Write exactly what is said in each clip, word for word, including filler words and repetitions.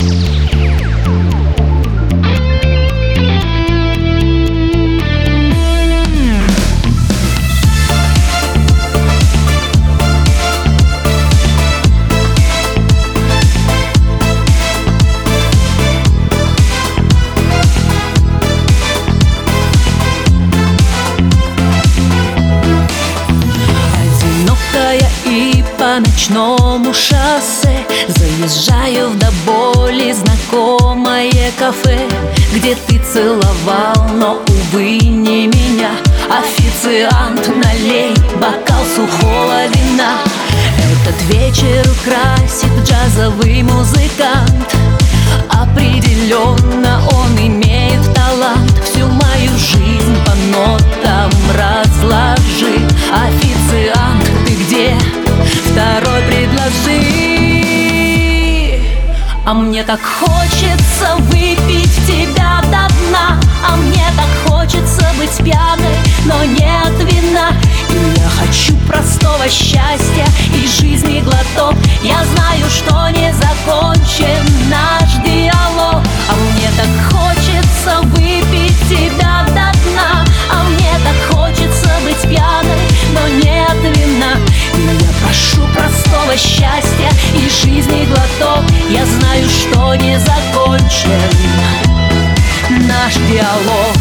По ночному шоссе заезжаю в до боли знакомое кафе, где ты целовал, но, увы, не меня. Официант, налей бокал сухого вина. Этот вечер украсит джазовый музыкант. Определенно он имеет талант. Всю мою жизнь по нотам разложи. Официант, ты где? Второй предложи. А мне так хочется выпить тебя до дна. А мне так хочется быть пьяной, но нет вина. И я хочу простого счастья и жизни глоток. Я знаю, что не закончен наш диалог. А мне так хочется выпить тебя до дна. А мне так хочется быть пьяной, но нет вина. И я прошу простого счастья и жизни глоток. Я знаю, что не закончен наш диалог.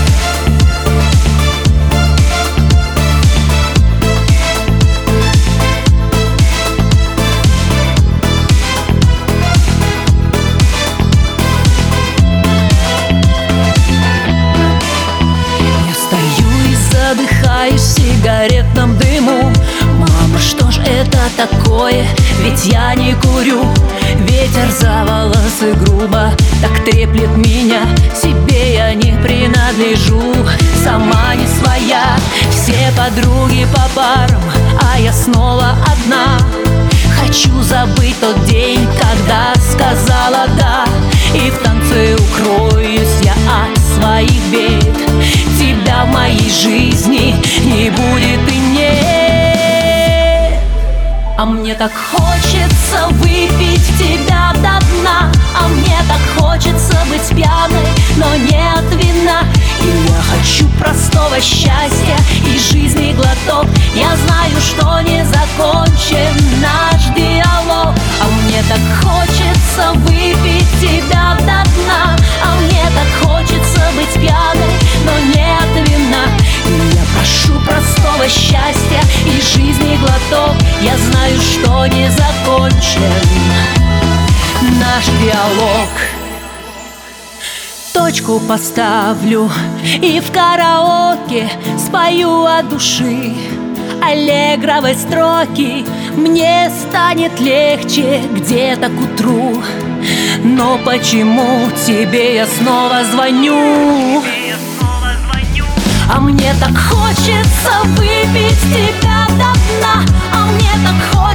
Я стою и задыхаюсь в сигаретном дыму. Мама, что ж это такое? Ведь я не курю. Ветер за волосы грубо так треплет меня. Себе я не принадлежу, сама не своя. Все подруги по парам, а я снова одна. Хочу забыть тот день, когда сказала да. И в танце укроюсь я от своих бед. Тебя в моей жизни не будет и нет. А мне так хочется выпить тебя до дна. А мне так хочется быть пьяной, но нет вина. И я хочу простого счастья и жизни глоток. Я знаю, что не закончен наш диалог. А мне так хочется выпить тебя до дна. А мне так хочется быть пьяной, но нет вина. И я прошу простого счастья и жизни глоток. Я знаю, что не закончен наш диалог. Точку поставлю и в караоке спою от души аллегровой строки. Мне станет легче где-то к утру. Но почему тебе я снова звоню? А мне так хочется выпить тебя до дна. А мне так хочется